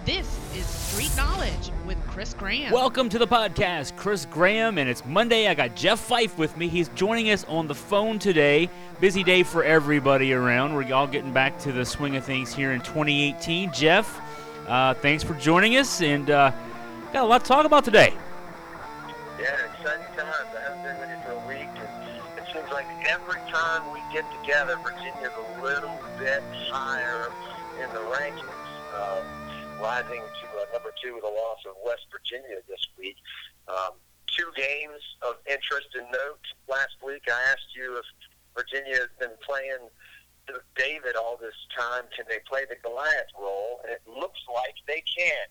This is Street Knowledge with Chris Graham. Welcome to the podcast, Chris Graham, and it's Monday. I got Jeff Fife with me. He's joining us on the phone today. Busy day for everybody around. We're all getting back to the swing of things here in 2018. Jeff, thanks for joining us, and got a lot to talk about today. Yeah, exciting times. I haven't been with you for a week, and it seems like every time we get together, Virginia's a little bit higher in the rankings, rising to number 2 with a loss of West Virginia this week. 2 games of interest and note. Last week I asked you if Virginia has been playing David all this time. Can they play the Goliath role? And it looks like they can.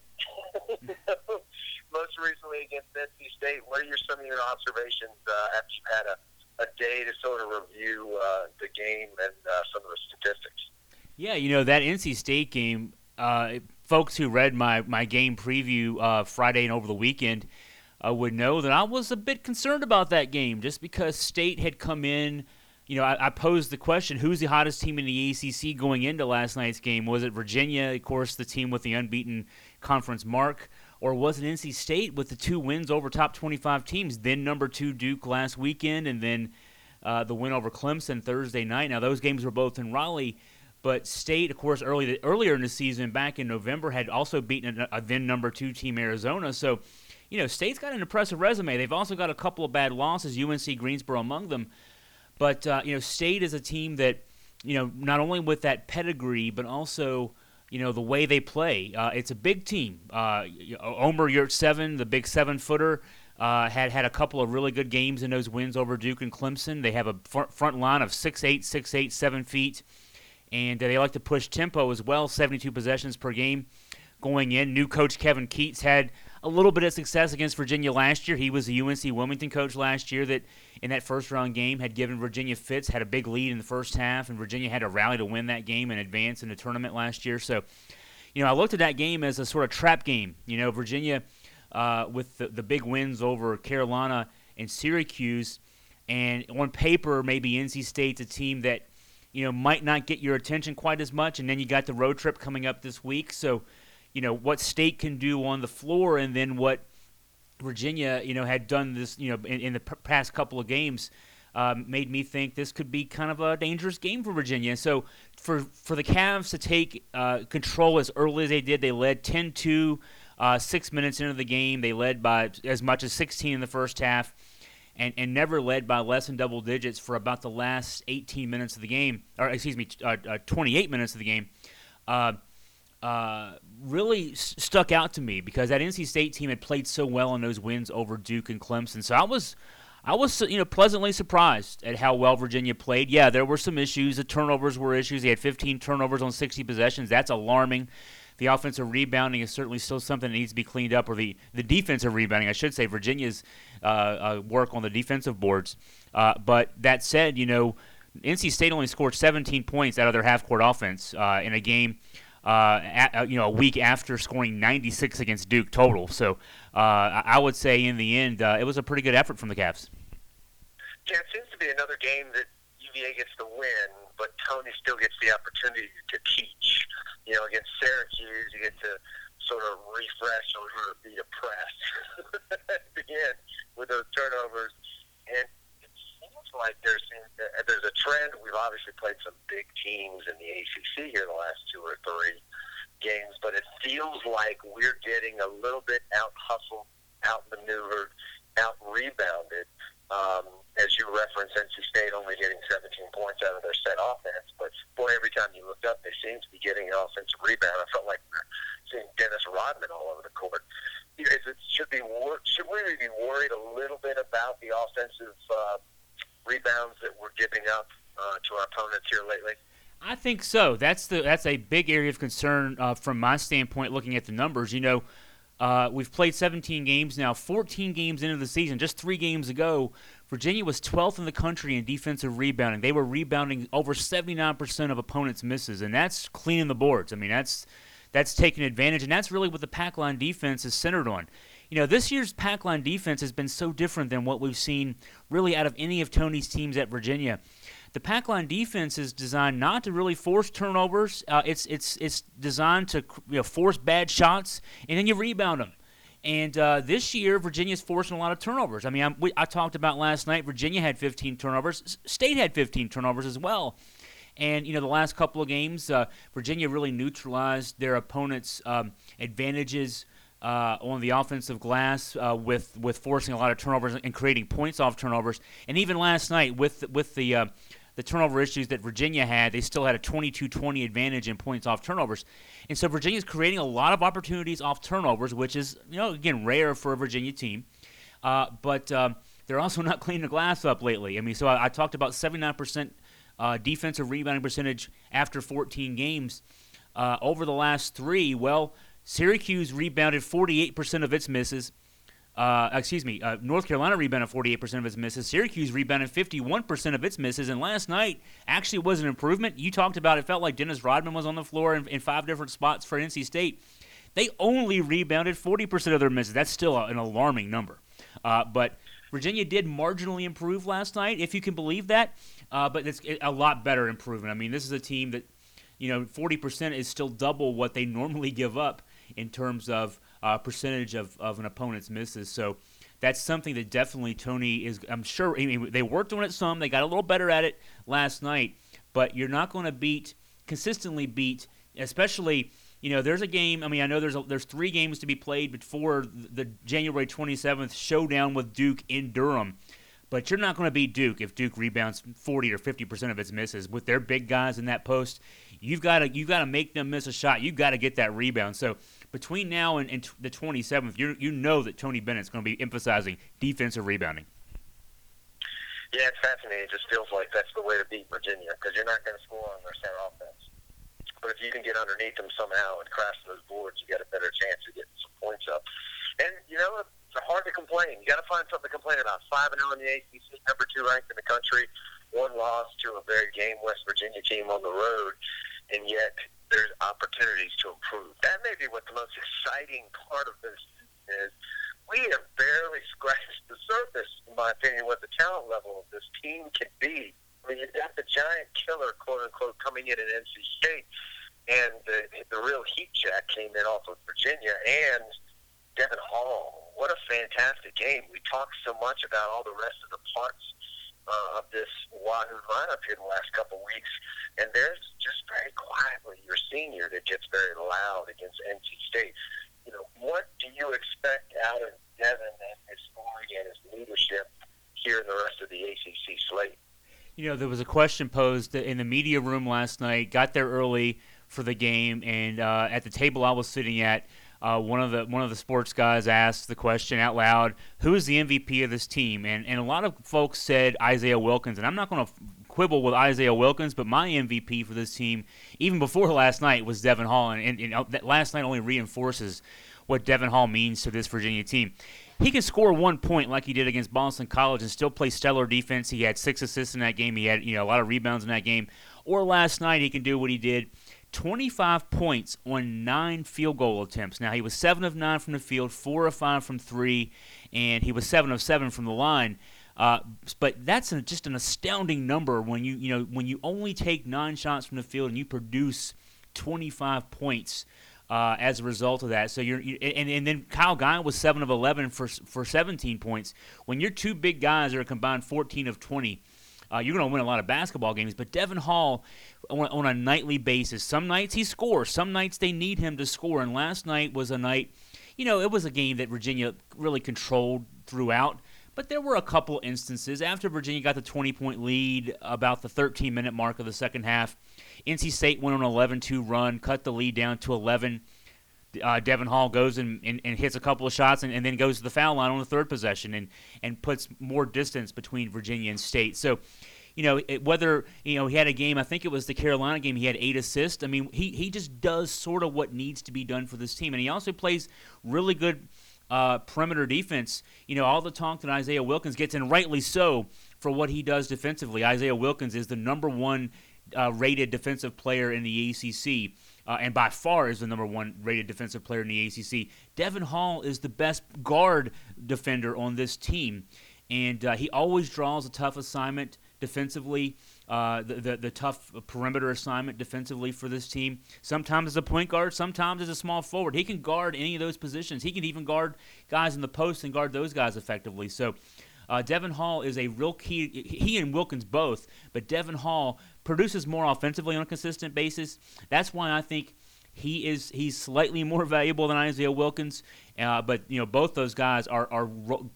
Most recently against NC State, what are some of your observations after you've had a day to sort of review the game and some of the statistics? Yeah, that NC State game, folks who read my game preview Friday and over the weekend would know that I was a bit concerned about that game just because State had come in. I posed the question, who's the hottest team in the ACC going into last night's game? Was it Virginia, of course, the team with the unbeaten conference mark, or was it NC State with the 2 wins over top 25 teams, then number 2 Duke last weekend, and then the win over Clemson Thursday night? Now, those games were both in Raleigh, but State, of course, earlier in the season, back in November, had also beaten a then number 2 team, Arizona. So, State's got an impressive resume. They've also got a couple of bad losses, UNC Greensboro among them. But, State is a team that, not only with that pedigree, but also, the way they play. It's a big team. Omer Yurtseven, the big 7-footer, had a couple of really good games in those wins over Duke and Clemson. They have a front line of 6'8", 7 feet. And they like to push tempo as well, 72 possessions per game going in. New coach Kevin Keatts had a little bit of success against Virginia last year. He was the UNC Wilmington coach last year that in that first-round game had given Virginia fits, had a big lead in the first half, and Virginia had to rally to win that game and advance in the tournament last year. So, I looked at that game as a sort of trap game. Virginia with the big wins over Carolina and Syracuse, and on paper maybe NC State's a team that might not get your attention quite as much, and then you got the road trip coming up this week. So, what State can do on the floor, and then what Virginia, had done this, in the past couple of games, made me think this could be kind of a dangerous game for Virginia. So, for the Cavs to take control as early as they did, they led 10-2, 6 minutes into the game. They led by as much as 16 in the first half. And never led by less than double digits for about the last 18 minutes of the game, or 28 minutes of the game, really stuck out to me because that NC State team had played so well in those wins over Duke and Clemson. So I was pleasantly surprised at how well Virginia played. Yeah, there were some issues. The turnovers were issues. They had 15 turnovers on 60 possessions. That's alarming. The offensive rebounding is certainly still something that needs to be cleaned up, or the defensive rebounding, I should say, Virginia's work on the defensive boards. But that said, NC State only scored 17 points out of their half-court offense in a game, a week after scoring 96 against Duke total. So I would say in the end, it was a pretty good effort from the Cavs. Yeah, it seems to be another game that UVA gets to win, but Tony still gets the opportunity to teach. Against Syracuse, you get to sort of refresh on how to beat a press again with those turnovers. And it seems like there's a trend. We've obviously played some big teams in the ACC here the last 2 or 3 games, but it feels like we're getting a little bit out-hustled, out-maneuvered, out-rebounded. As you referenced, NC State only getting 17 points out of their set offense, but boy, every time you looked up, they seemed to be getting an offensive rebound. I felt like we were seeing Dennis Rodman all over the court. Should we be worried a little bit about the offensive rebounds that we're giving up to our opponents here lately? I think so. That's a big area of concern from my standpoint, looking at the numbers. We've played 17 games now, 14 games into the season. Just 3 games ago, Virginia was 12th in the country in defensive rebounding. They were rebounding over 79% of opponents' misses, and that's cleaning the boards. I mean, that's taking advantage, and that's really what the pack line defense is centered on. This year's pack line defense has been so different than what we've seen really out of any of Tony's teams at Virginia. the pack line defense is designed not to really force turnovers. It's designed to force bad shots, and then you rebound them. And this year, Virginia's forcing a lot of turnovers. I mean, I talked about last night, Virginia had 15 turnovers. State had 15 turnovers as well. And, the last couple of games, Virginia really neutralized their opponents' advantages on the offensive glass with forcing a lot of turnovers and creating points off turnovers. And even last night, with the turnover issues that Virginia had, they still had a 22-20 advantage in points off turnovers. And so Virginia's creating a lot of opportunities off turnovers, which is, again, rare for a Virginia team. But they're also not cleaning the glass up lately. I mean, so I talked about 79% defensive rebounding percentage after 14 games. Over the last 3, well, Syracuse rebounded 48% of its misses. North Carolina rebounded 48% of its misses. Syracuse rebounded 51% of its misses. And last night actually was an improvement. You talked about it felt like Dennis Rodman was on the floor in 5 different spots for NC State. They only rebounded 40% of their misses. That's still an alarming number. But Virginia did marginally improve last night, if you can believe that. But it's a lot better improvement. I mean, this is a team that, 40% is still double what they normally give up in terms of percentage of an opponent's misses. So that's something that definitely Tony is, I'm sure, they worked on it some. They got a little better at it last night. But you're not going to consistently beat, especially, there's a game. I mean, I know there's 3 games to be played before the January 27th showdown with Duke in Durham. But you're not going to beat Duke if Duke rebounds 40 or 50% of its misses. With their big guys in that post, you've got to make them miss a shot. You've got to get that rebound. So between now and the 27th, you know that Tony Bennett's going to be emphasizing defensive rebounding. Yeah, it's fascinating. It just feels like that's the way to beat Virginia because you're not going to score on their center offense. But if you can get underneath them somehow and crash those boards, you got a better chance of getting some points up. And, it's hard to complain. You got to find something to complain about. 5-0 in the ACC, number 2 ranked in the country, 1 loss to a very game West Virginia team on the road, and yet there's opportunities to improve. That may be what the most exciting part of this is. We have barely scratched the surface, in my opinion, what the talent level of this team can be. I mean, you've got the giant killer, quote-unquote, coming in at NC State, and the real heat check came in off of Virginia, and Devin Hall. What a fantastic game. We talked so much about all the rest of the parts of this Wahoo lineup here the last couple of weeks, and there's just very quietly your senior that gets very loud against NC State. What do you expect out of Devin and his story and his leadership here in the rest of the ACC slate? There was a question posed in the media room last night, got there early for the game, and at the table I was sitting at, one of the sports guys asked the question out loud, who is the MVP of this team? And a lot of folks said Isaiah Wilkins, and I'm not going to quibble with Isaiah Wilkins, but my MVP for this team, even before last night, was Devin Hall, and that last night only reinforces what Devin Hall means to this Virginia team. He can score 1 point like he did against Boston College and still play stellar defense. He had 6 assists in that game. He had a lot of rebounds in that game. Or last night he can do what he did. 25 points on 9 field goal attempts. Now, he was 7 of 9 from the field, 4 of 5 from 3, and he was 7 of 7 from the line. But that's just an astounding number when you only take 9 shots from the field and you produce 25 points as a result of that. So and then Kyle Guy was 7 of 11 for 17 points. When your 2 big guys are a combined 14 of 20. You're going to win a lot of basketball games, but Devin Hall, on a nightly basis, some nights he scores, some nights they need him to score, and last night was a night, it was a game that Virginia really controlled throughout, but there were a couple instances. After Virginia got the 20-point lead about the 13-minute mark of the second half, NC State went on an 11-2 run, cut the lead down to 11. Devin Hall goes and hits a couple of shots and then goes to the foul line on the 3rd possession and puts more distance between Virginia and State. So, whether he had a game, I think it was the Carolina game, he had 8 assists. I mean, he just does sort of what needs to be done for this team. And he also plays really good perimeter defense. All the talk that Isaiah Wilkins gets, and rightly so, for what he does defensively. Isaiah Wilkins is the number 1 rated defensive player in the ACC. And by far is the number 1 rated defensive player in the ACC. Devin Hall is the best guard defender on this team. And he always draws a tough assignment defensively. the tough perimeter assignment defensively for this team. Sometimes as a point guard, sometimes as a small forward. He can guard any of those positions. He can even guard guys in the post and guard those guys effectively. So Devin Hall is a real key. He and Wilkins both, but Devin Hall produces more offensively on a consistent basis. That's why I think he's slightly more valuable than Isaiah Wilkins. But both those guys are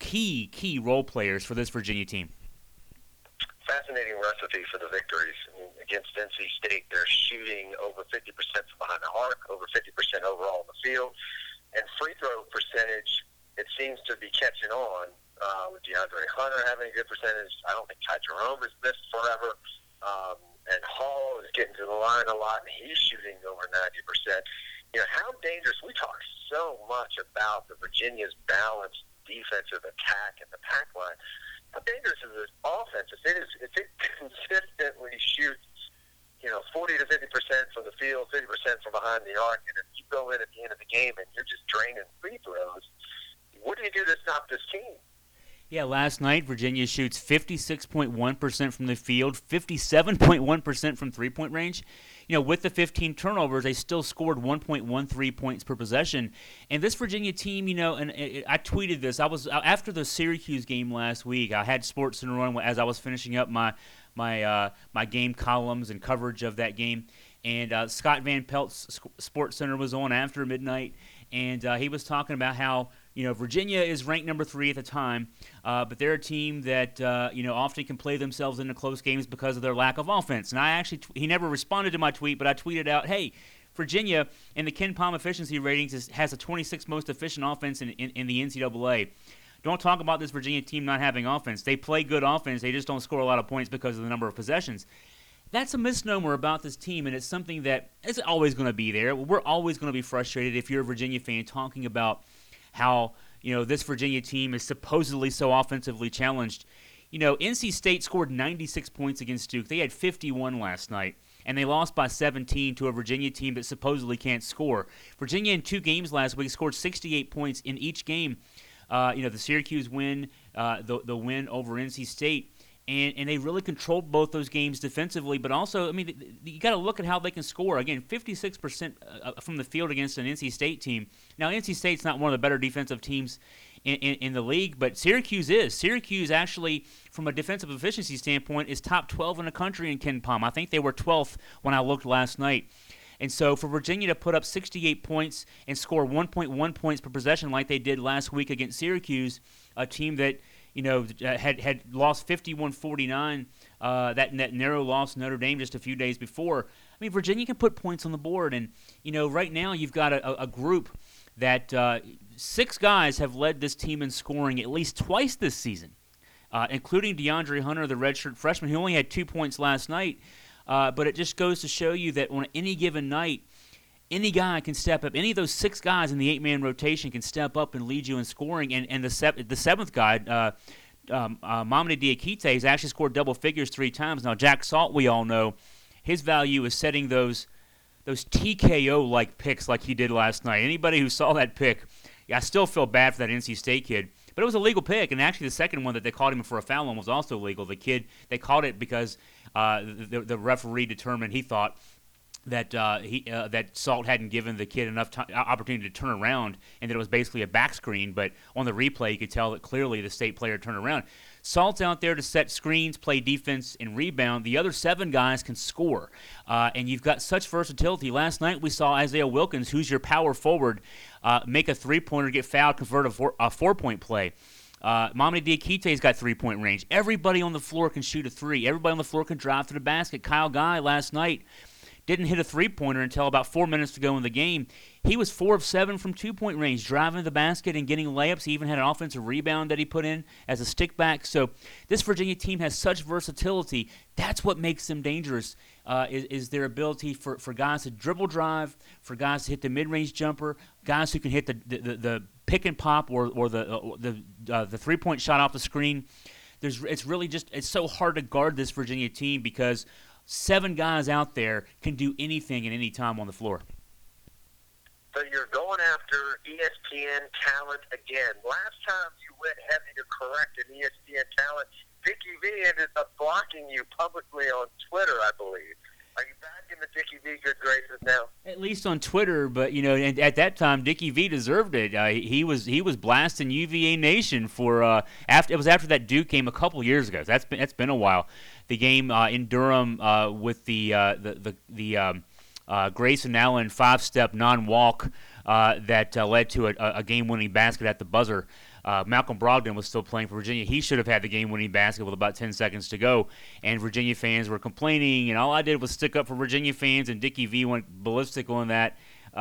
key role players for this Virginia team. Fascinating recipe for the victories. Against NC State, they're shooting over 50% from behind the arc, over 50% overall in the field. And free throw percentage, it seems to be catching on with DeAndre Hunter having a good percentage. I don't think Ty Jerome has missed forever. And Hall is getting to the line a lot, and he's shooting over 90%. How dangerous, we talk so much about the Virginia's balanced defensive attack and the pack line. How dangerous is this offense? If it consistently shoots, 40 to 50% from the field, 50% from behind the arc, and if you go in at the end of the game and you're just draining free throws, what do you do to stop this team? Yeah, last night Virginia shoots 56.1% from the field, 57.1% from three-point range. With the 15 turnovers, they still scored 1.13 points per possession. And this Virginia team, and I tweeted this. I was after the Syracuse game last week. I had SportsCenter on as I was finishing up my game columns and coverage of that game. And Scott Van Pelt's SportsCenter was on after midnight, and he was talking about how Virginia is ranked number 3 at the time, but they're a team that often can play themselves into close games because of their lack of offense. And he never responded to my tweet, but I tweeted out, "Hey, Virginia in the KenPom efficiency ratings has the 26th most efficient offense in the NCAA. Don't talk about this Virginia team not having offense. They play good offense. They just don't score a lot of points because of the number of possessions." That's a misnomer about this team, and it's something that is always going to be there. We're always going to be frustrated if you're a Virginia fan talking about how this Virginia team is supposedly so offensively challenged. NC State scored 96 points against Duke. They had 51 last night, and they lost by 17 to a Virginia team that supposedly can't score. Virginia in 2 games last week scored 68 points in each game. The Syracuse win, the win over NC State. And they really controlled both those games defensively, but also, you got to look at how they can score. Again, 56% from the field against an NC State team. Now, NC State's not one of the better defensive teams in the league, but Syracuse is. Syracuse actually, from a defensive efficiency standpoint, is top 12 in the country in KenPom. I think they were 12th when I looked last night. And so for Virginia to put up 68 points and score 1.1 points per possession like they did last week against Syracuse, a team that had lost 51-49, that narrow loss to Notre Dame just a few days before. Virginia can put points on the board, and right now you've got a group that 6 guys have led this team in scoring at least twice this season, including DeAndre Hunter, the redshirt freshman, who only had 2 points last night. But it just goes to show you that on any given night, any guy can step up. Any of those 6 guys in the 8-man rotation can step up and lead you in scoring. And the 7th guy, Mamadi Diakite, has actually scored double figures 3 times. Now, Jack Salt, we all know, his value is setting those TKO-like picks like he did last night. Anybody who saw that pick, I still feel bad for that NC State kid. But it was a legal pick, and actually the second one that they called him for a foul on was also legal. The kid, they called it because the referee determined, he thought, that that Salt hadn't given the kid enough opportunity to turn around, and that it was basically a back screen. But on the replay, you could tell that clearly the State player turned around. Salt's out there to set screens, play defense, and rebound. The other 7 guys can score, and you've got such versatility. Last night we saw Isaiah Wilkins, who's your power forward, make a 3-pointer, get fouled, convert a 4-point play. Mamadi Diakite's got 3-point range. Everybody on the floor can shoot a 3. Everybody on the floor can drive to the basket. Kyle Guy last night didn't hit a 3-pointer until about 4 minutes to go in the game. He was 4 of 7 from 2-point range, driving to the basket and getting layups. He even had an offensive rebound that he put in as a stick back. So this Virginia team has such versatility. That's what makes them dangerous, is their ability for guys to dribble drive, for guys to hit the mid-range jumper, guys who can hit the pick and pop or the 3-point shot off the screen. It's so hard to guard this Virginia team because 7 guys out there can do anything at any time on the floor. So you're going after ESPN talent again. Last time you went heavy to correct an ESPN talent, Dickie V ended up blocking you publicly on Twitter, I believe. Are you back in the Dickie V good graces now? At least on Twitter, but and at that time, Dickie V deserved it. He was blasting UVA Nation for after it was after that Duke game a couple years ago. That's been a while. The game in Durham with the Grayson Allen 5-step non-walk that led to a game-winning basket at the buzzer. Malcolm Brogdon was still playing for Virginia. He should have had the game-winning basket with about 10 seconds to go, and Virginia fans were complaining, and all I did was stick up for Virginia fans, and Dickie V went ballistic on that.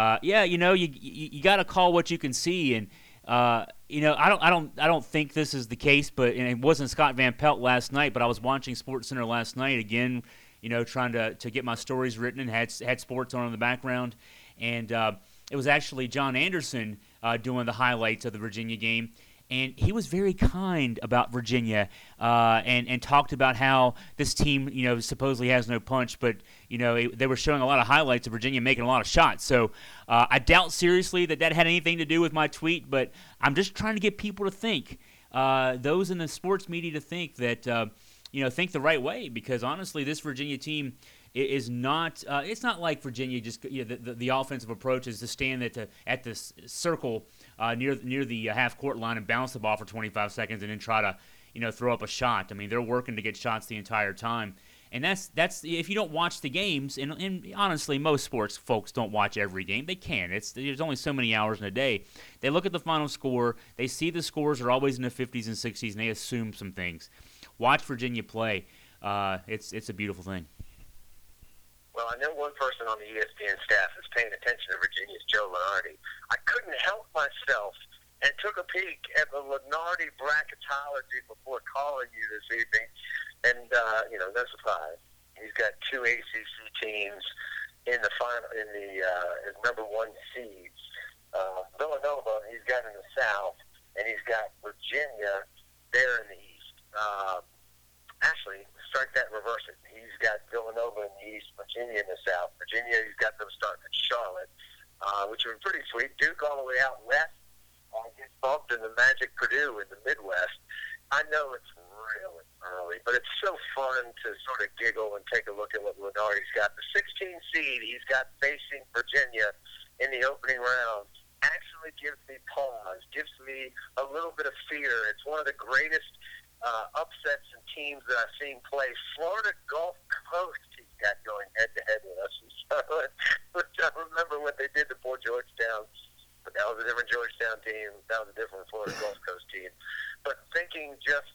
You got to call what you can see, and I don't think this is the case, but and it wasn't Scott Van Pelt last night, but I was watching SportsCenter last night again, trying to get my stories written and had sports on in the background, and it was actually John Anderson doing the highlights of the Virginia game. And he was very kind about Virginia and talked about how this team, supposedly has no punch, but, they were showing a lot of highlights of Virginia making a lot of shots. So I doubt seriously that had anything to do with my tweet, but I'm just trying to get people to think, those in the sports media to think that, think the right way, because honestly, this Virginia team is not. It's not like Virginia just the offensive approach is to stand at the circle near the half court line and bounce the ball for 25 seconds and then try to throw up a shot. I mean, they're working to get shots the entire time, and that's if you don't watch the games, and honestly, most sports folks don't watch every game. They can. There's only so many hours in a day. They look at the final score. They see the scores are always in the 50s and 60s, and they assume some things. Watch Virginia play. It's a beautiful thing. Well, I know one person on the ESPN staff is paying attention to Virginia's Joe Lunardi. I couldn't help myself and took a peek at the Lunardi bracketology before calling you this evening. And, no surprise. He's got 2 ACC teams in the final, his number 1 seeds. Villanova, he's got in the South, and he's got Virginia there in the East. Actually, strike that, reverse it. He's got Villanova in the East, Virginia in the South. Virginia, he's got them starting at Charlotte, which would be pretty sweet. Duke all the way out west. Gets bumped in the Magic Purdue in the Midwest. I know it's really early, but it's so fun to sort of giggle and take a look at what Lunardi's got. The 16 seed he's got facing Virginia in the opening round actually gives me pause, gives me a little bit of fear. It's one of the greatest upsets and teams that I've seen play. Florida Gulf Coast he's got going head-to-head with us in Charlotte, which I remember when they did the poor Georgetown, but that was a different Georgetown team. That was a different Florida Gulf Coast team. But thinking just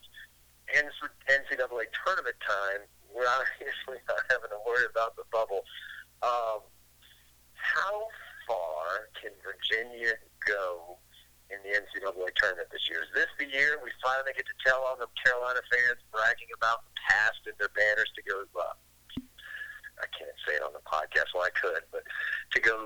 NCAA tournament time, we're obviously not having to worry about the bubble. How far can Virginia go in the NCAA tournament this year? Is this the year we finally get to tell all the Carolina fans bragging about the past and their banners to go, I can't say it on the podcast, well I could, but to go,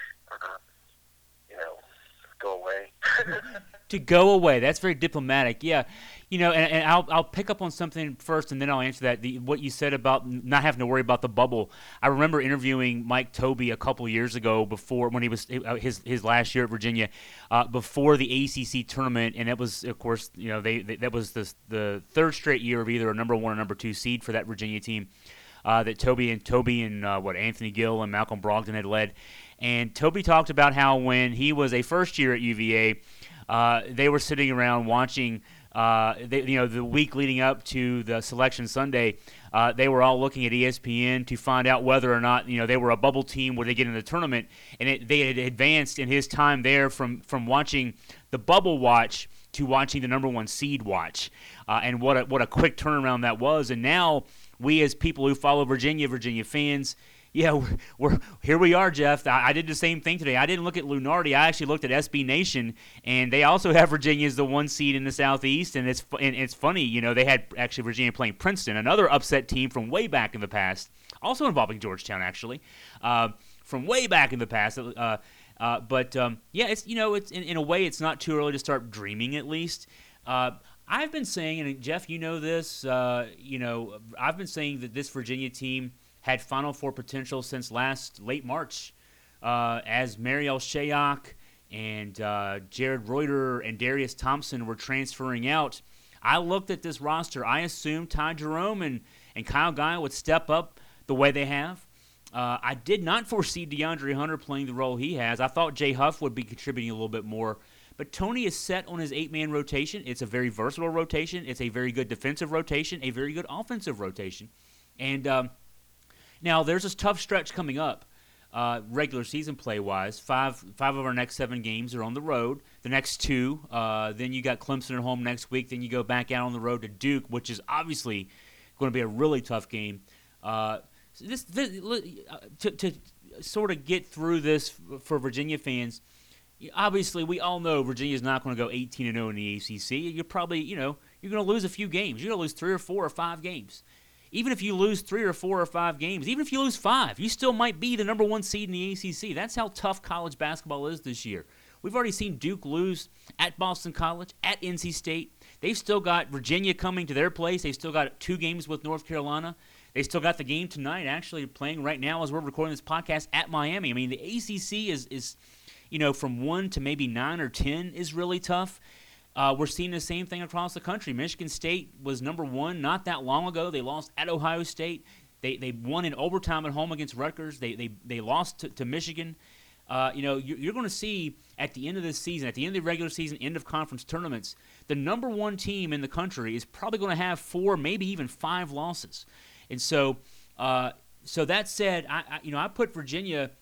go away. To go away. That's very diplomatic. Yeah. And I'll pick up on something first, and then I'll answer that. What you said about not having to worry about the bubble. I remember interviewing Mike Tobey a couple years ago before when he was his last year at Virginia, before the ACC tournament, and it was, of course, that was the third straight year of either a number 1 or number 2 seed for that Virginia team that Tobey and Anthony Gill and Malcolm Brogdon had led. And Tobey talked about how when he was a first year at UVA, they were sitting around watching. The week leading up to the Selection Sunday, they were all looking at ESPN to find out whether or not they were a bubble team. Would they get in the tournament? And they had advanced in his time there from watching the bubble watch to watching the number 1 seed watch, and what a quick turnaround that was. And now we, as people who follow Virginia fans. Yeah, we're here. We are, Jeff. I did the same thing today. I didn't look at Lunardi. I actually looked at SB Nation, and they also have Virginia as the 1 seed in the Southeast. And it's funny, they had actually Virginia playing Princeton, another upset team from way back in the past, also involving Georgetown, actually, from way back in the past. It's it's in a way it's not too early to start dreaming. At least I've been saying, and Jeff, this, I've been saying that this Virginia team had Final Four potential since late March, as Mariel Shayok and Jared Reuter and Darius Thompson were transferring out. I looked at this roster. I assumed Ty Jerome and Kyle Guy would step up the way they have. I did not foresee DeAndre Hunter playing the role he has. I thought Jay Huff would be contributing a little bit more. But Tony is set on his 8-man rotation. It's a very versatile rotation. It's a very good defensive rotation, a very good offensive rotation. And now there's this tough stretch coming up, regular season play-wise. Five of our next 7 games are on the road. The next 2, then you got Clemson at home next week. Then you go back out on the road to Duke, which is obviously going to be a really tough game. To sort of get through this for Virginia fans, obviously we all know Virginia's not going to go 18-0 in the ACC. You're probably, you're going to lose a few games. You're going to lose 3 or 4 or 5 games. Even if you lose 3 or 4 or 5 games, even if you lose 5, you still might be the number 1 seed in the ACC. That's how tough college basketball is this year. We've already seen Duke lose at Boston College, at NC State. They've still got Virginia coming to their place. They've still got 2 games with North Carolina. They still got the game tonight, actually playing right now as we're recording this podcast at Miami. I mean, the ACC is from 1 to maybe 9 or 10 is really tough. We're seeing the same thing across the country. Michigan State was number 1 not that long ago. They lost at Ohio State. They won in overtime at home against Rutgers. They lost to Michigan. You're going to see at the end of this season, at the end of the regular season, end of conference tournaments, the number 1 team in the country is probably going to have 4, maybe even 5 losses. And so that said, I put Virginia,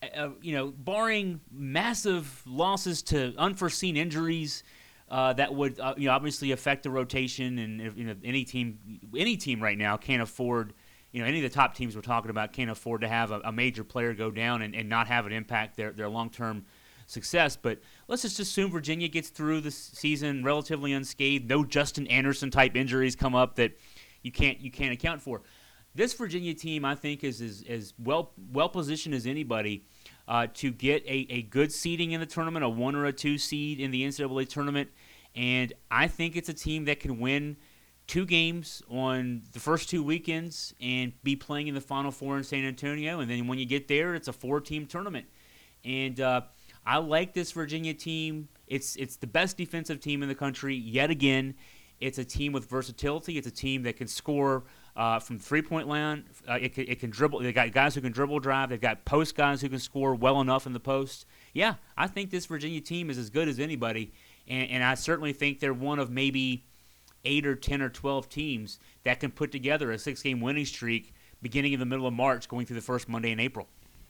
barring massive losses to unforeseen injuries that would obviously affect the rotation, and any team right now can't afford, any of the top teams we're talking about can't afford to have a major player go down and not have it impact their long-term success. But let's just assume Virginia gets through the season relatively unscathed. No Justin Anderson type injuries come up that you can't account for. This Virginia team, I think, is as well positioned as anybody to get a good seeding in the tournament, a 1 or a 2 seed in the NCAA tournament. And I think it's a team that can win 2 games on the first 2 weekends and be playing in the Final Four in San Antonio. And then when you get there, it's a 4-team tournament. And I like this Virginia team. It's the best defensive team in the country yet again. It's a team with versatility. It's a team that can score from 3-point line. It can dribble. They got guys who can dribble drive. They've got post guys who can score well enough in the post. Yeah, I think this Virginia team is as good as anybody, and I certainly think they're one of maybe 8 or 10 or 12 teams that can put together a 6-game winning streak beginning in the middle of March, going through the first Monday in April.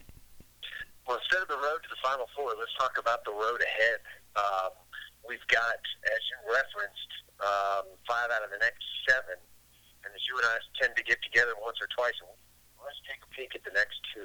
Well, instead of the road to the Final Four, let's talk about the road ahead. We've got, as you referenced, 5 out of the next 7. And as you and I tend to get together once or twice, let's take a peek at the next 2.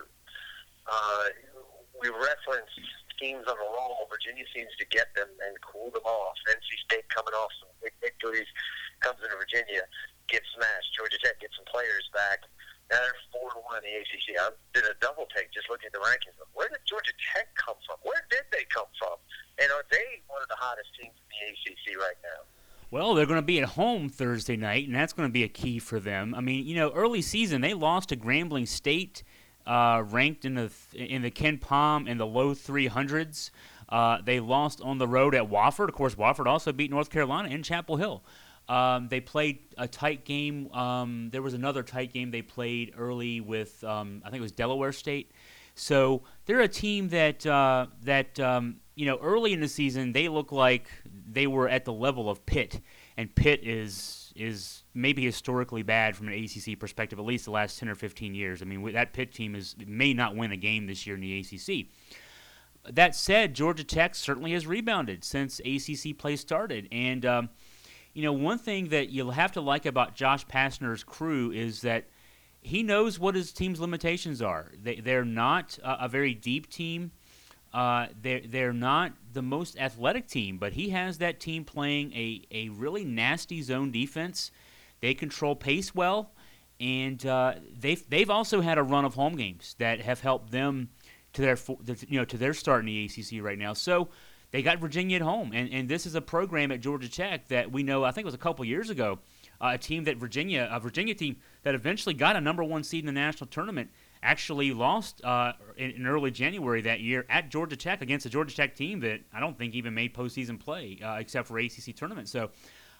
We referenced teams on a roll. Virginia seems to get them and cool them off. NC State coming off some big victories, comes into Virginia, gets smashed. Georgia Tech gets some players back. Now they're 4-1 in the ACC. I did a double take just looking at the rankings. Where did Georgia Tech come from? Where did they come from? And are they one of the hottest teams in the ACC right now? Well, they're going to be at home Thursday night, and that's going to be a key for them. I mean, early season they lost to Grambling State, ranked in the Ken Pom in the low 300s. They lost on the road at Wofford. Of course, Wofford also beat North Carolina in Chapel Hill. They played a tight game. There was another tight game they played early with, I think it was Delaware State. So they're a team that early in the season they look like they were at the level of Pitt, and Pitt is maybe historically bad from an ACC perspective, at least the last 10 or 15 years. I mean, that Pitt team may not win a game this year in the ACC. That said, Georgia Tech certainly has rebounded since ACC play started, and one thing that you'll have to like about Josh Pastner's crew is that he knows what his team's limitations are. They're not a very deep team. They're not the most athletic team, but he has that team playing a really nasty zone defense. They control pace well, and they've also had a run of home games that have helped them to their start in the ACC right now. So they got Virginia at home, and this is a program at Georgia Tech that we know, I think it was a couple years ago, a Virginia team that eventually got a number 1 seed in the national tournament, actually lost in early January that year at Georgia Tech against a Georgia Tech team that I don't think even made postseason play except for ACC tournament. So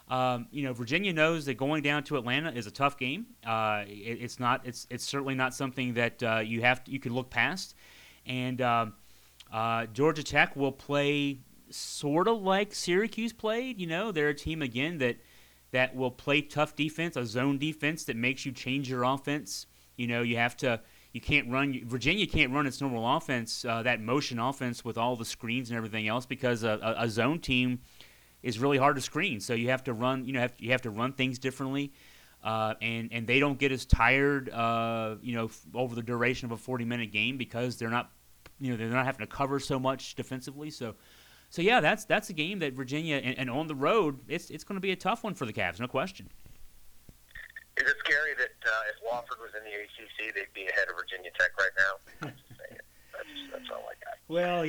Virginia knows that going down to Atlanta is a tough game. It's certainly not something that you can look past. And Georgia Tech will play sort of like Syracuse played. They're a team again that will play tough defense, a zone defense that makes you change your offense. Virginia can't run its normal offense, that motion offense with all the screens and everything else, because a zone team is really hard to screen. So you have to run, you have to run things differently, and they don't get as tired, over the duration of a 40-minute game, because they're not having to cover so much defensively. So yeah, that's a game that Virginia and on the road, it's going to be a tough one for the Cavs, no question. Is it scary that if Wofford was in the ACC, they'd be ahead of Virginia Tech right now? I'm just saying. That's all I got. Well,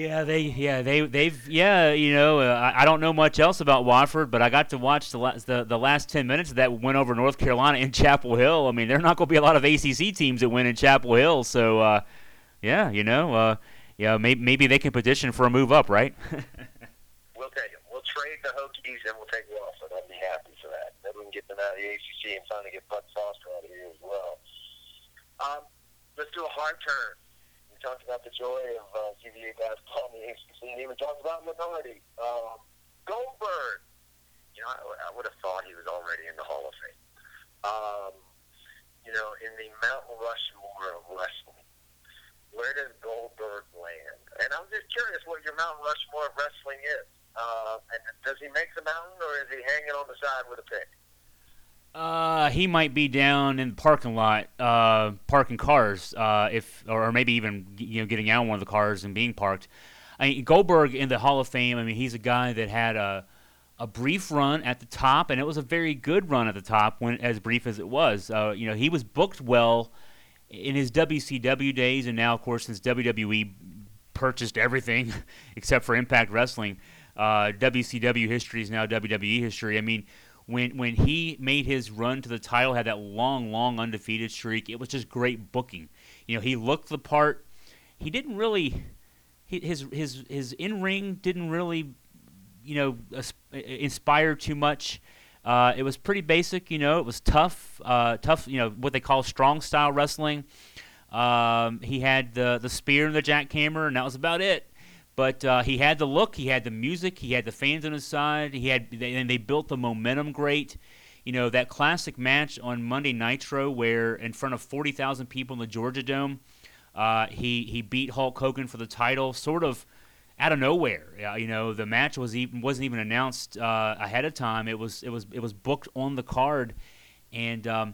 I don't know much else about Wofford, but I got to watch the last 10 minutes that went over North Carolina in Chapel Hill. I mean, there are not going to be a lot of ACC teams that win in Chapel Hill, so maybe they can petition for a move up, right? We'll take them. We'll trade the Hokies and we'll take Wofford. I'd be happy for that. Then we can get them out of the ACC and finally get Bud Foster out of here as well. Let's do a hard turn. We talked about the joy of UVA basketball in the ACC, and even talked about minority. Goldberg. I would have thought he was already in the Hall of Fame. In the Mount Rushmore of wrestling, where does Goldberg land? And I'm just curious what your Mount Rushmore of wrestling is. And does he make the mountain, or is he hanging on the side with a pick? He might be down in the parking lot, parking cars, or maybe even getting out of one of the cars and being parked. I mean, Goldberg in the Hall of Fame. I mean, he's a guy that had a brief run at the top, and it was a very good run at the top, as brief as it was. He was booked well in his WCW days, and now, of course, since WWE purchased everything except for Impact Wrestling, WCW history is now WWE history. I mean, when he made his run to the title, had that long undefeated streak, it was just great booking. He looked the part. He didn't really his in-ring didn't really inspire too much. It was pretty basic. It was tough. What they call strong style wrestling. He had the spear and the jackhammer, and that was about it. But he had the look, he had the music, he had the fans on his side. And they built the momentum great. That classic match on Monday Nitro, where in front of 40,000 people in the Georgia Dome, he beat Hulk Hogan for the title, sort of out of nowhere. The match wasn't even announced ahead of time. It was booked on the card, and and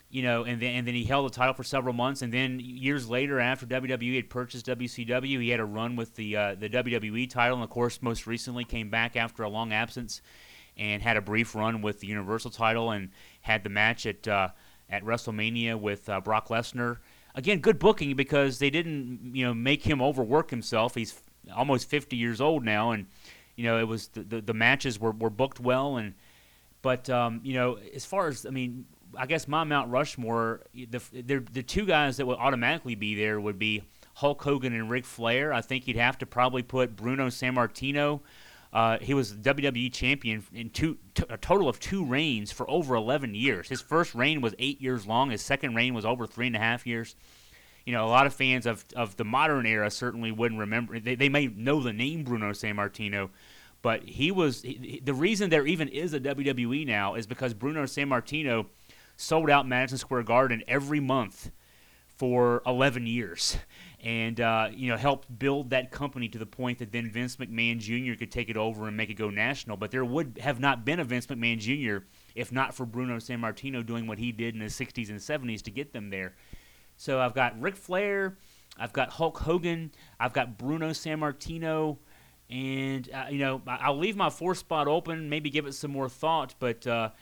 then he held the title for several months, and then years later, after WWE had purchased WCW, he had a run with the WWE title, and of course, most recently came back after a long absence and had a brief run with the Universal title, and had the match at WrestleMania with Brock Lesnar. Again, good booking, because they didn't make him overwork himself. He's almost 50 years old now, and it was the matches were booked well, but as far as I guess my Mount Rushmore, the two guys that would automatically be there would be Hulk Hogan and Ric Flair. I think you'd have to probably put Bruno Sammartino. He was WWE champion in a total of 2 reigns for over 11 years. His first reign was 8 years long. His second reign was over 3.5 years. A lot of fans of the modern era certainly wouldn't remember. They may know the name Bruno Sammartino, but the reason there even is a WWE now is because Bruno Sammartino sold out Madison Square Garden every month for 11 years, and helped build that company to the point that then Vince McMahon Jr. could take it over and make it go national. But there would have not been a Vince McMahon Jr. if not for Bruno Sammartino doing what he did in the 60s and 70s to get them there. So I've got Ric Flair, I've got Hulk Hogan, I've got Bruno Sammartino, and I'll leave my 4th spot open, maybe give it some more thought, but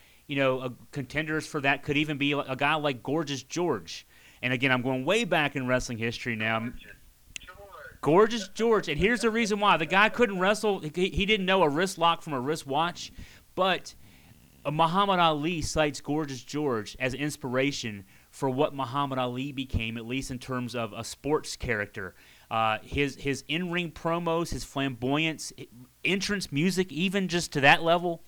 contenders for that could even be a guy like Gorgeous George. And again, I'm going way back in wrestling history now. Gorgeous George. And here's the reason why. The guy couldn't wrestle. He didn't know a wrist lock from a wristwatch. But Muhammad Ali cites Gorgeous George as inspiration for what Muhammad Ali became, at least in terms of a sports character. His in-ring promos, his flamboyance, entrance music, even just to that level.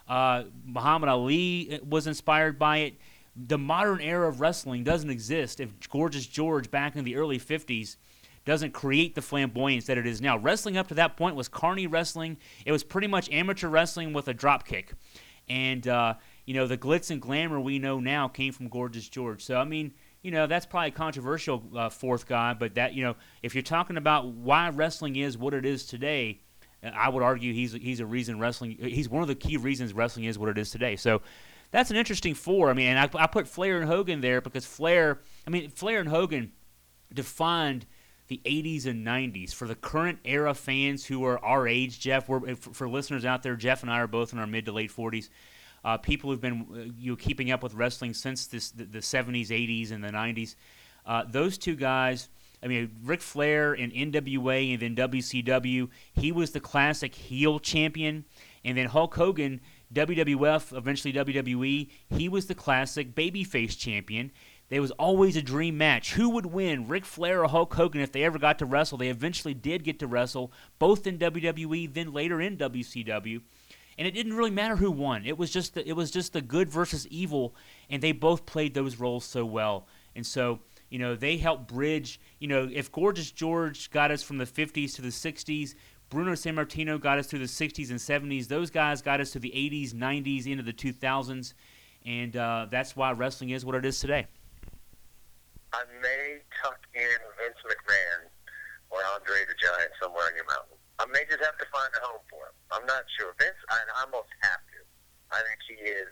Muhammad Ali was inspired by it. The modern era of wrestling doesn't exist if Gorgeous George back in the early 50s doesn't create the flamboyance that it is now. Wrestling up to that point was carny wrestling. It was pretty much amateur wrestling with a drop kick. And, the glitz and glamour we know now came from Gorgeous George. So, I mean, that's probably a controversial fourth guy, but that, if you're talking about why wrestling is what it is today, I would argue he's a reason wrestling. He's one of the key reasons wrestling is what it is today. So that's an interesting four. I mean, and I put Flair and Hogan there because Flair and Hogan defined the 80s and 90s for the current era fans who are our age. Jeff, for listeners out there, Jeff and I are both in our mid to late 40s. People who've been keeping up with wrestling since the 70s, 80s, and the 90s. Those two guys. I mean, Ric Flair in NWA and then WCW, he was the classic heel champion. And then Hulk Hogan, WWF, eventually WWE, he was the classic babyface champion. There was always a dream match. Who would win, Ric Flair or Hulk Hogan, if they ever got to wrestle? They eventually did get to wrestle, both in WWE, then later in WCW. And it didn't really matter who won. It was just the good versus evil, and they both played those roles so well. And so, they helped bridge, if Gorgeous George got us from the 50s to the 60s, Bruno Sammartino got us through the 60s and 70s, those guys got us to the 80s, 90s, into the 2000s, and that's why wrestling is what it is today. I may tuck in Vince McMahon or Andre the Giant somewhere in your mountain. I may just have to find a home for him. I'm not sure. Vince, I almost have to. I think he is,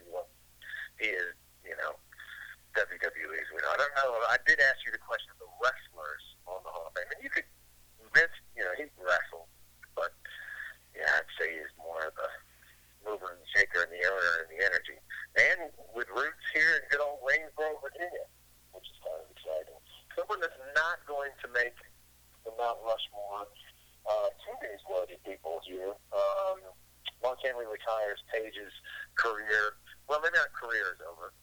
WWE's winner. I don't know. I did ask you the question of the wrestlers on the Hall of Fame. And Vince, he wrestled. But, yeah, I'd say he's more of the mover and shaker and the owner and the energy. And with roots here in good old Waynesboro, Virginia, which is kind of exciting. Someone that's not going to make the Mount Rushmore two days worthy people here. Mark Henry retires. Page's career, well, maybe not career is over.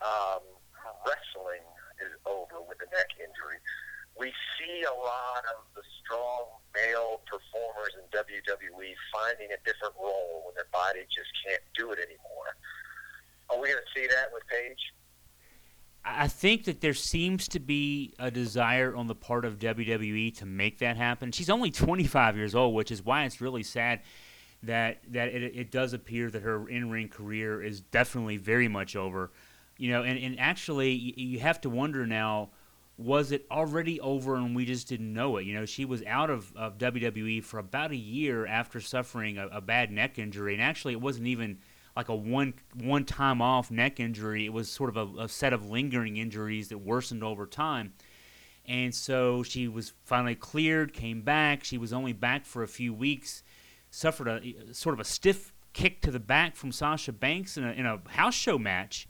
Wrestling is over with the neck injury. We see a lot of the strong male performers in WWE finding a different role when their body just can't do it anymore. Are we going to see that with Paige? I think that there seems to be a desire on the part of WWE to make that happen. She's only 25 years old, which is why it's really sad that it does appear that her in-ring career is definitely very much over. And actually, you have to wonder now, was it already over and we just didn't know it? She was out of WWE for about a year after suffering a bad neck injury, and actually it wasn't even like a one-time off neck injury. It was sort of a set of lingering injuries that worsened over time. And so she was finally cleared, came back. She was only back for a few weeks, suffered a sort of a stiff kick to the back from Sasha Banks in a house show match.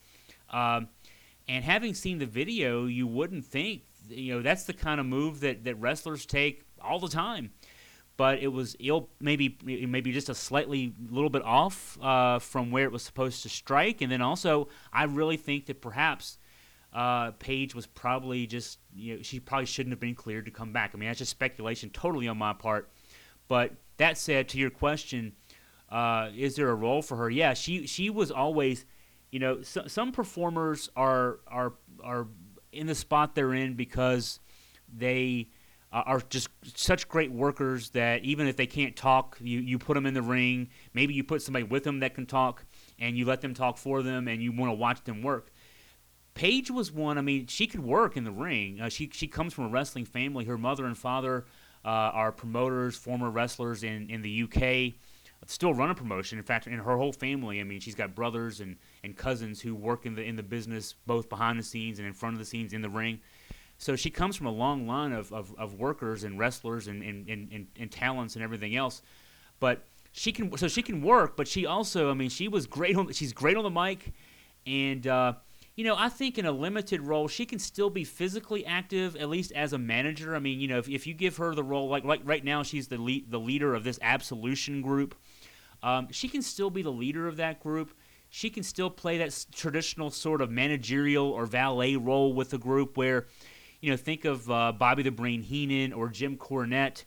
And having seen the video, you wouldn't think, that's the kind of move that wrestlers take all the time. But it was maybe just a little bit off from where it was supposed to strike. And then also, I really think that perhaps Paige was probably just, she probably shouldn't have been cleared to come back. I mean, that's just speculation totally on my part. But that said, to your question, is there a role for her? Yeah, she was always, some performers are in the spot they're in because they are just such great workers that even if they can't talk, you put them in the ring. Maybe you put somebody with them that can talk, and you let them talk for them, and you want to watch them work. Paige was one. I mean, she could work in the ring. She comes from a wrestling family. Her mother and father are promoters, former wrestlers in the UK. Still run a promotion. In fact, in her whole family, I mean, she's got brothers and cousins who work in the business, both behind the scenes and in front of the scenes in the ring. So she comes from a long line of workers and wrestlers and talents and everything else. But she can work, but she also, I mean, she's great on the mic, and I think in a limited role she can still be physically active, at least as a manager. I mean, if you give her the role, like right now she's the leader of this Absolution group. She can still be the leader of that group. She can still play that traditional sort of managerial or valet role with the group where, think of Bobby the Brain Heenan or Jim Cornette.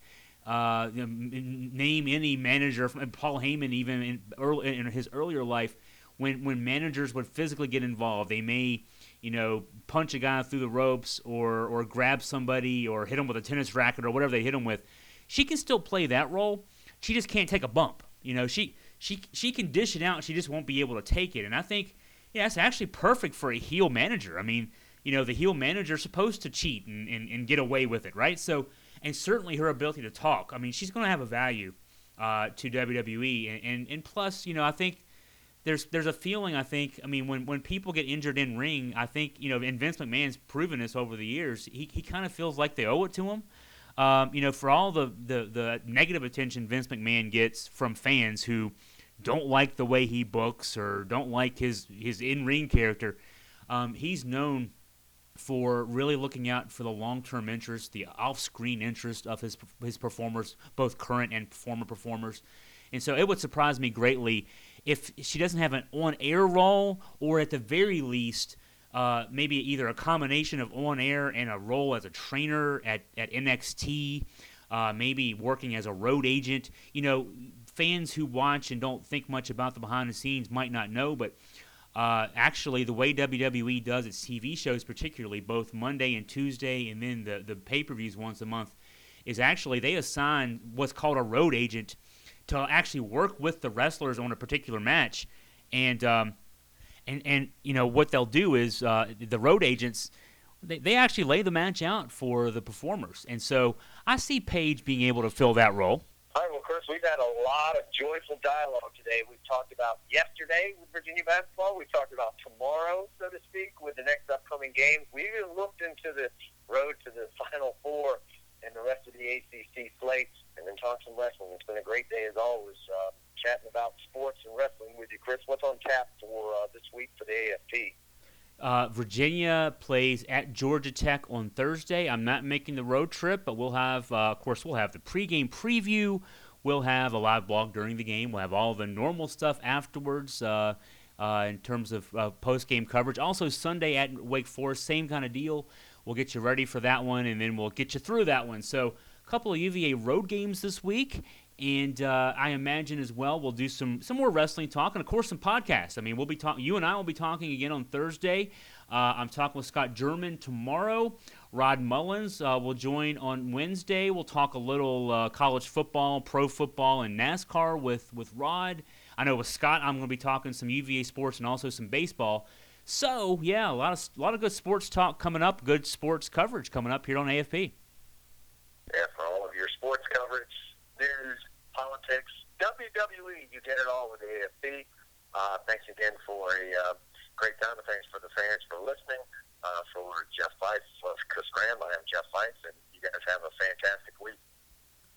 Name any manager, Paul Heyman even in his earlier life, when managers would physically get involved, they may, punch a guy through the ropes or grab somebody or hit him with a tennis racket or whatever they hit him with. She can still play that role. She just can't take a bump. She can dish it out. She just won't be able to take it. And I think, it's actually perfect for a heel manager. I mean, the heel manager is supposed to cheat and get away with it, right? So, and certainly her ability to talk. I mean, she's going to have a value to WWE. And plus, I think there's a feeling, when people get injured in ring, I think, and Vince McMahon's proven this over the years, he kind of feels like they owe it to him. For all the negative attention Vince McMahon gets from fans who don't like the way he books or don't like his in-ring character, he's known for really looking out for the long-term interest, the off-screen interest of his performers, both current and former performers. And so it would surprise me greatly if she doesn't have an on-air role, or at the very least, maybe either a combination of on-air and a role as a trainer at NXT, maybe working as a road agent. Fans who watch and don't think much about the behind the scenes might not know, but actually the way WWE does its TV shows, particularly both Monday and Tuesday, and then the pay-per-views once a month, is actually they assign what's called a road agent to actually work with the wrestlers on a particular match. And what they'll do is the road agents, they actually lay the match out for the performers. And so I see Paige being able to fill that role. All right, well, Chris, we've had a lot of joyful dialogue today. We've talked about yesterday with Virginia basketball. We've talked about tomorrow, so to speak, with the next upcoming games. We even looked into the road to the Final Four and the rest of the ACC slates, and then talked some wrestling. It's been a great day, as always, chatting about sports and wrestling with you, Chris. What's on tap for this week for the AFP? Virginia plays at Georgia Tech on Thursday. I'm not making the road trip, but we'll have, we'll have the pregame preview. We'll have a live blog during the game. We'll have all the normal stuff afterwards in terms of post-game coverage. Also, Sunday at Wake Forest, same kind of deal. We'll get you ready for that one, and then we'll get you through that one. So a couple of UVA road games this week. And I imagine as well we'll do some more wrestling talk and, of course, some podcasts. I mean, we'll be you and I will be talking again on Thursday. I'm talking with Scott German tomorrow. Rod Mullins will join on Wednesday. We'll talk a little college football, pro football, and NASCAR with Rod. I know with Scott I'm going to be talking some UVA sports and also some baseball. So, yeah, a lot of good sports talk coming up, good sports coverage coming up here on AFP. Yeah, for all of your sports coverage, news, politics, WWE, you get it all with the AFC. Thanks again for a great time, and thanks for the fans for listening. For Jeff Feist, Chris Graham, I am Jeff Feist, and